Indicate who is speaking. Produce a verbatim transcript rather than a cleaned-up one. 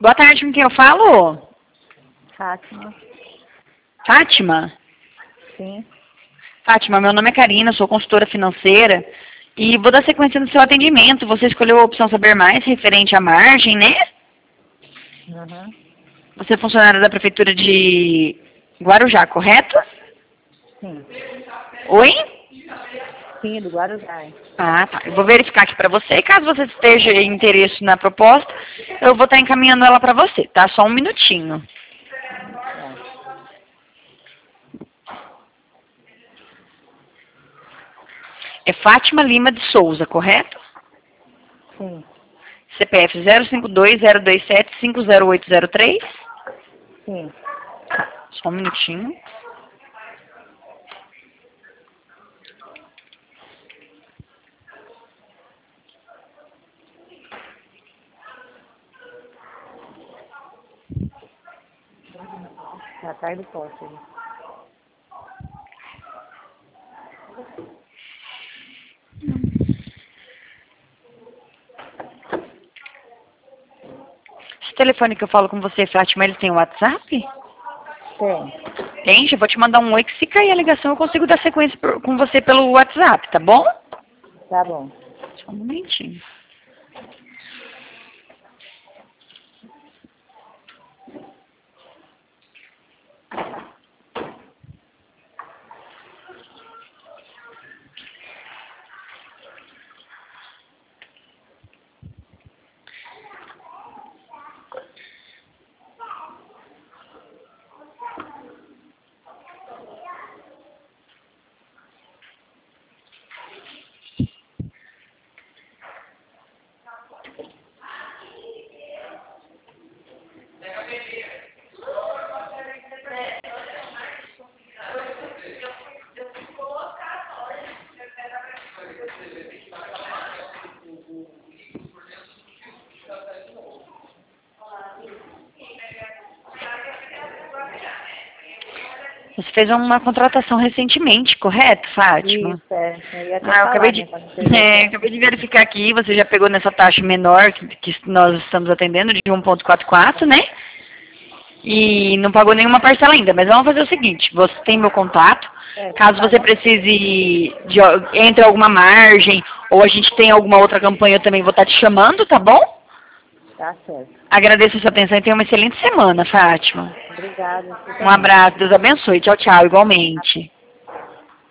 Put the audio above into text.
Speaker 1: Boa tarde, com quem eu falo?
Speaker 2: Fátima.
Speaker 1: Fátima?
Speaker 2: Sim.
Speaker 1: Fátima, meu nome é Karina, sou consultora financeira e vou dar sequência no seu atendimento. Você escolheu a opção Saber Mais, referente à margem, né?
Speaker 2: Uhum.
Speaker 1: Você é funcionária da Prefeitura de Guarujá, correto?
Speaker 2: Sim.
Speaker 1: Oi?
Speaker 2: Sim, do Guarujá.
Speaker 1: Ah, tá. Eu vou verificar aqui pra você. Caso você esteja em interesse na proposta, eu vou estar encaminhando ela pra você, tá? Só um minutinho.
Speaker 2: É.
Speaker 1: É Fátima Lima de Souza, correto?
Speaker 2: Sim.
Speaker 1: C P F zero cinco dois zero dois sete cinco zero oito zero três.
Speaker 2: Sim.
Speaker 1: Só um minutinho.
Speaker 2: Já atrás do poste ali.
Speaker 1: Esse telefone que eu falo com você, Fátima, ele tem WhatsApp?
Speaker 2: Tem.
Speaker 1: Tem, já vou te mandar um oi que se cair a ligação eu consigo dar sequência por- com você pelo WhatsApp, tá bom?
Speaker 2: Tá bom.
Speaker 1: Só um momentinho. Você fez uma contratação recentemente, correto, Fátima?
Speaker 2: Isso, é. Eu ia até
Speaker 1: Ah, eu acabei
Speaker 2: falar,
Speaker 1: de,
Speaker 2: né? Quando você
Speaker 1: é, acabei de verificar aqui, você já pegou nessa taxa menor que, que nós estamos atendendo, de um ponto quatro quatro, né? E não pagou nenhuma parcela ainda, mas vamos fazer o seguinte, você tem meu contato,
Speaker 2: É,
Speaker 1: caso
Speaker 2: tá
Speaker 1: você
Speaker 2: bom.
Speaker 1: precise de al- entre alguma margem, ou a gente tem alguma outra campanha, eu também vou estar te chamando, tá bom?
Speaker 2: Tá certo.
Speaker 1: Agradeço a sua atenção e tenha uma excelente semana, Fátima.
Speaker 2: Obrigada. Você
Speaker 1: Um
Speaker 2: também.
Speaker 1: abraço, Deus abençoe. Tchau, tchau, igualmente.